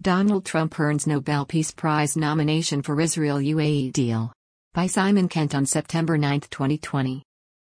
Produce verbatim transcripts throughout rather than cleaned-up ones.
Donald Trump earns Nobel Peace Prize nomination for Israel-U A E deal. By Simon Kent on September ninth, twenty twenty.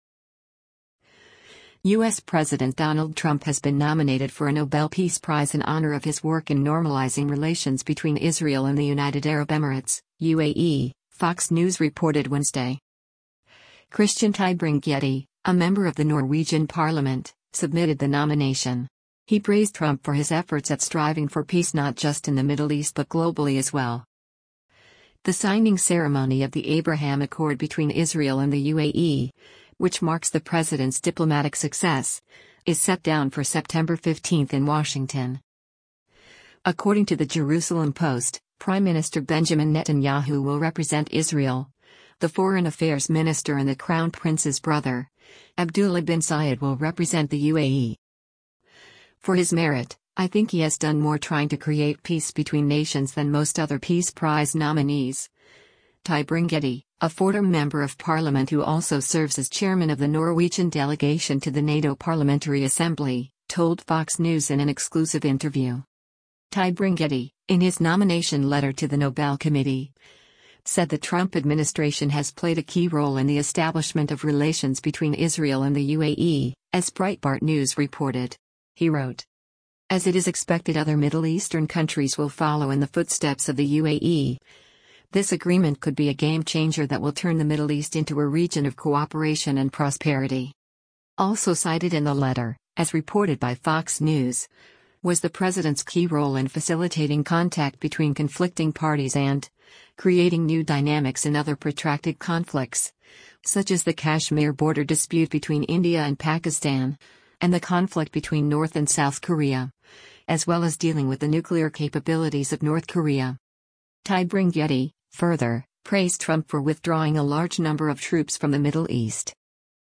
U S President Donald Trump has been nominated for a Nobel Peace Prize in honor of his work in normalizing relations between Israel and the United Arab Emirates, U A E, Fox News reported Wednesday. Christian Tybring-Gjedde, a member of the Norwegian parliament, submitted the nomination. He praised Trump for his efforts at striving for peace not just in the Middle East but globally as well. The signing ceremony of the Abraham Accord between Israel and the U A E, which marks the president's diplomatic success, is set down for September fifteenth in Washington. According to the Jerusalem Post, Prime Minister Benjamin Netanyahu will represent Israel. The Foreign Affairs Minister and the Crown Prince's brother, Abdullah bin Zayed, will represent the U A E. For his merit, I think he has done more trying to create peace between nations than most other Peace Prize nominees. Tybring-Gjedde, a former member of parliament who also serves as chairman of the Norwegian delegation to the NATO Parliamentary Assembly, told Fox News in an exclusive interview. Tybring-Gjedde, in his nomination letter to the Nobel Committee, said the Trump administration has played a key role in the establishment of relations between Israel and the U A E, as Breitbart News reported. He wrote, "As it is expected other Middle Eastern countries will follow in the footsteps of the U A E. This agreement could be a game changer that will turn the Middle East into a region of cooperation and prosperity." Also cited in the letter, as reported by Fox News, was the president's key role in facilitating contact between conflicting parties and creating new dynamics in other protracted conflicts, such as the Kashmir border dispute between India and Pakistan, and the conflict between North and South Korea, as well as dealing with the nuclear capabilities of North Korea. Tybring-Gjedde, further, praised Trump for withdrawing a large number of troops from the Middle East.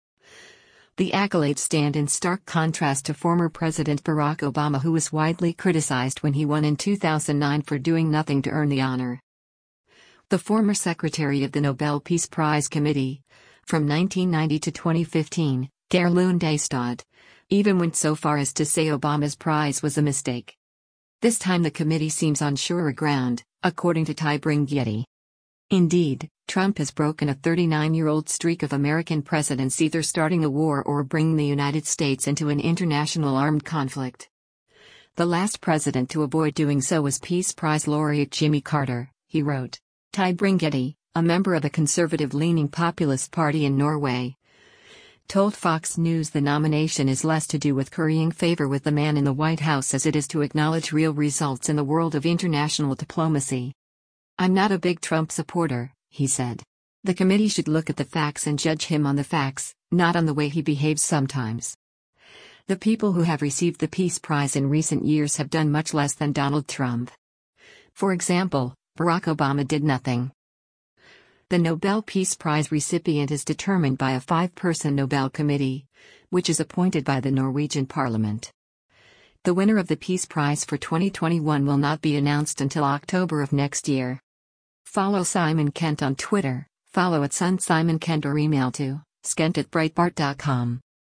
The accolades stand in stark contrast to former President Barack Obama, who was widely criticized when he won in two thousand nine for doing nothing to earn the honor. The former secretary of the Nobel Peace Prize Committee, from nineteen ninety to twenty fifteen, Der Lundestad, even went so far as to say Obama's prize was a mistake. This time the committee seems on surer ground, according to Tybring-Gjedde. Indeed, Trump has broken a thirty-nine-year-old streak of American presidents either starting a war or bringing the United States into an international armed conflict. The last president to avoid doing so was Peace Prize laureate Jimmy Carter, he wrote. Tybring-Gjedde, a member of a conservative-leaning populist party in Norway, told Fox News the nomination is less to do with currying favor with the man in the White House as it is to acknowledge real results in the world of international diplomacy. "I'm not a big Trump supporter," he said. "The committee should look at the facts and judge him on the facts, not on the way he behaves sometimes." The people who have received the Peace Prize in recent years have done much less than Donald Trump. For example, Barack Obama did nothing. The Nobel Peace Prize recipient is determined by a five-person Nobel Committee, which is appointed by the Norwegian Parliament. The winner of the Peace Prize for twenty twenty-one will not be announced until October of next year. Follow Simon Kent on Twitter, follow at Sun Simon Kent or email to skent at breitbart dot com.